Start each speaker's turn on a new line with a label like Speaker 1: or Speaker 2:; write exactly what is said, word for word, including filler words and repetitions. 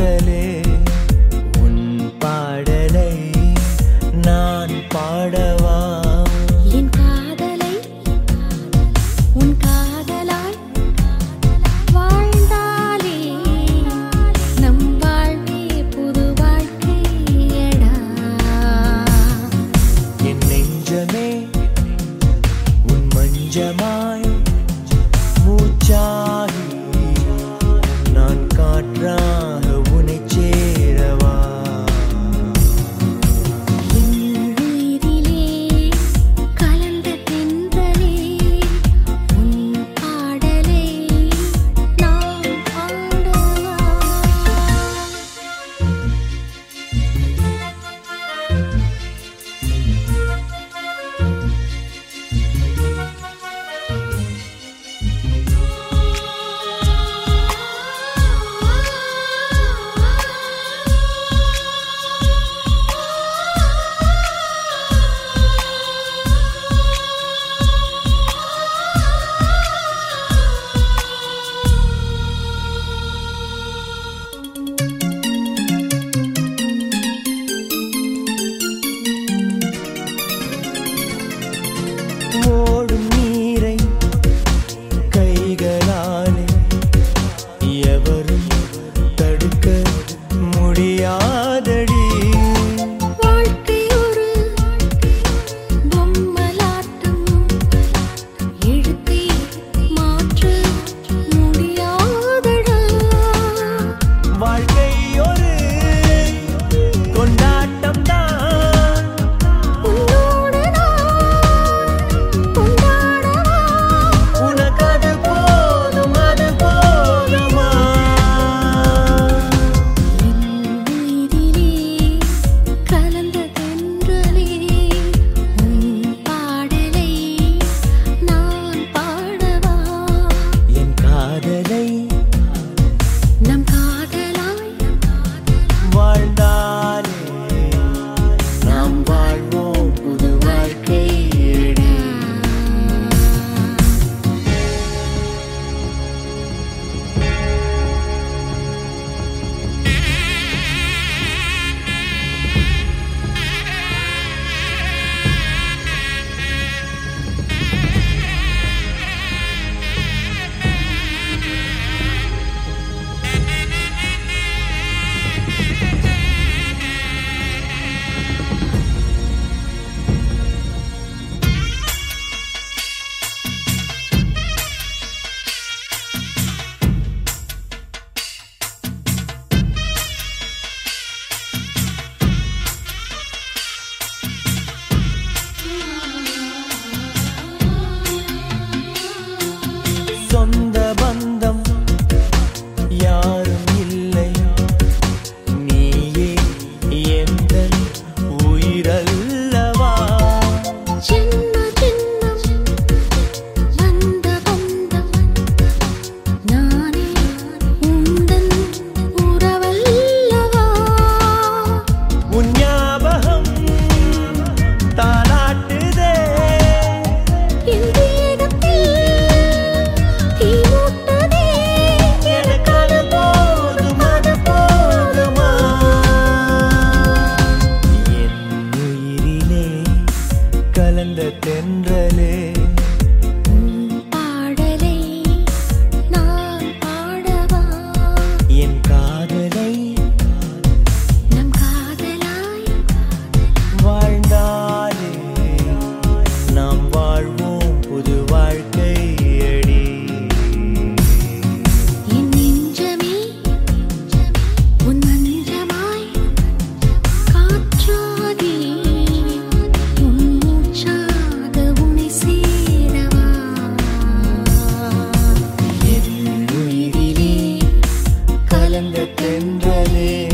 Speaker 1: தென்றலே உன் பாடலை நான் பாடவா
Speaker 2: என் காதலை உன் காதலாய் வாழ்ந்தாலே நம் வாழ்வே புது வாழ்க்கையடா
Speaker 1: என் நெஞ்சமே உன் மஞ்சமாய் மூச்சாகி நான் காற்றாக உனை சேரவா
Speaker 2: என் உயிரிலே கலந்த தென்றலே உன் பாடலை நான் பாடவா
Speaker 1: ஓடும் நீரை கைகளாலே எவரும் தடுக்க முடியாதடி
Speaker 2: வாழ்க்கை ஒரு பொம்மலாட்டம் எழுத்தை மாற்ற முடியாதடா
Speaker 1: வாழ்க்கை ஒரு கொண்டாட்டம் தான்
Speaker 2: உன்னோடு நான் கொண்டாடவா
Speaker 1: உனக்கு அது போதும் அது போதுமா
Speaker 2: என் உயிரிலே கலந்த தென்றலே உன் பாடலை நான் பாடவா
Speaker 1: என் காதலை
Speaker 2: நம் காதலாய்
Speaker 1: வாழ்ந்தாலே நாம் வாழ்வோம் புது வாழ்க்கையடா சொந்த பந்தம் யாரும் இல்லை நீயே எந்தன் உயிரல்லவா
Speaker 2: சின்ன சின்னம் வந்த பந்தம் நானே உந்தன் உறவல்லவா
Speaker 1: உன் ஞாபகம் தாலாட்டுதே
Speaker 2: என் தேகத்தில் தீ மூட்டுதே
Speaker 1: எனக்கு அது போதும் அது போதுமா என் உயிரிலே கலந்த தென்றலே
Speaker 2: உன் பாடலை நான் பாடவா
Speaker 1: என் காதலை
Speaker 2: நம் காதலாய்
Speaker 1: வாழ்ந்தாலே நாம் வாழ்வோம் புது வாழ்க்கையடி
Speaker 2: என் நெஞ்சமே உன் மஞ்சமாய் காற்றாகி உன் மூச்சாக உன்னை சேரவா
Speaker 1: என் உயிரிலே கலந்த தென்றலே